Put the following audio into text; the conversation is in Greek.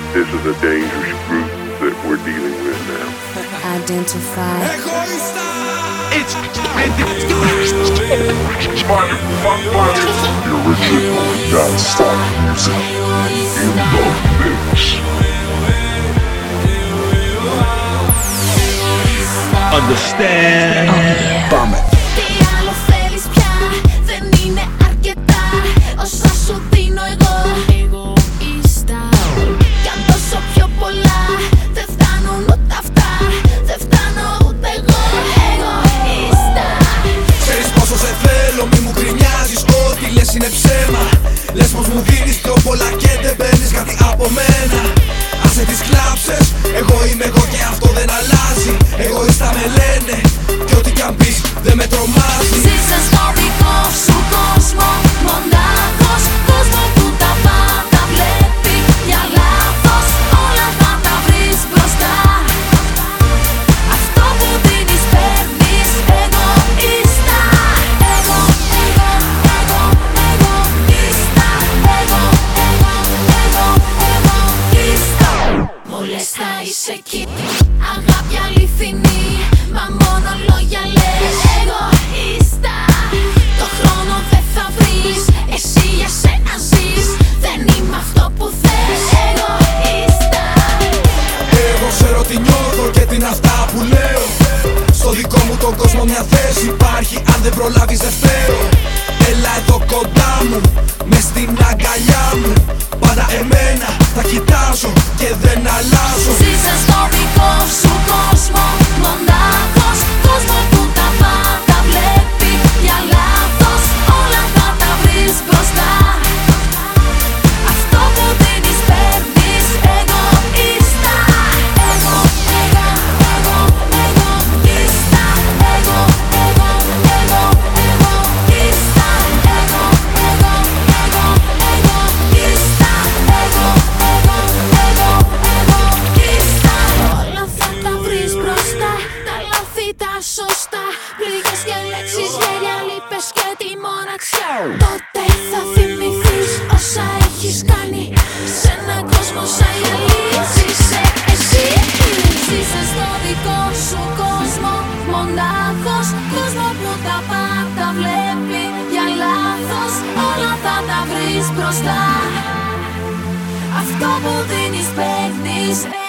this is a dangerous group that we're dealing with now. Identify. It's The original non-stop music in the mix. understand. Πάμε. Τι άλλο θέλεις πια, δεν είναι αρκετά όσα σου δίνω εγώ. Εγωίστα. Κι αν δώσω πιο πολλά, δεν φτάνουν ούτε αυτά. Δεν φτάνω ούτε εγώ. Εγωίστα. Ξέρεις πόσο σε θέλω, μη μου γκρινιάζεις. Ό,τι λες είναι ψέμα. Λες πως μου δίνεις πιο πολλά και δεν παίρνεις κάτι από μένα. Άσε τις κλάψες, εγώ είμαι εγώ και αυτό δεν αλλάζει. Εγωίστα με λένε κι ό,τι κι αν πεις δεν με τρομάζει. Ζήσε στο δικό σου κόσμο, μονάχος. Κόσμο που τα πάντα βλέπει για λάθος. Όλα θα τα βρεις μπροστά. Αυτό που δίνεις παίρνεις. Εγωίστα. Εγωίστα. Μόλις θα είσαι εκεί. Αγάπη αληθινή, μα μόνο λόγια λες. Εγωίστα. Το χρόνο δεν θα βρεις. Εσύ για σένα ζεις. Δεν είμαι αυτό που θες. Εγωίστα. Εγώ ξέρω τι νιώθω και τι είναι αυτά που λέω. Στο δικό μου τον κόσμο μια θέση υπάρχει. Αν δεν προλάβεις δεν φταίω. Έλα εδώ κοντά μου, μες στην αγκαλιά μου. Πάντα εμένα θα κοιτάζω και δεν αλλάζω. Ζήσε στο δικό σου κόσμο, μονάχος. Κόσμο που τα πάντα βλέπει για λάθος. Όλα θα τα βρεις μπροστά. Αυτό που δίνεις παίρνεις. Εγωίστα. Εγωίστα. Εγωίστα. Όλα θα τα βρεις μπροστά. Τα λάθη τα σωστά. Πληγές και λέξεις, γέλια, λύπες και τη μοναξιά. Τότε θα θυμηθείς όσα έχεις κάνει. Σ' έναν κόσμο σαν γυαλί. Ζήσε εσύ. Ζήσε στο δικό σου κόσμο, μονάχος. Κόσμο που τα πάντα βλέπει για λάθος. Όλα θα τα βρεις μπροστά. Αυτό που δίνεις παίρνεις.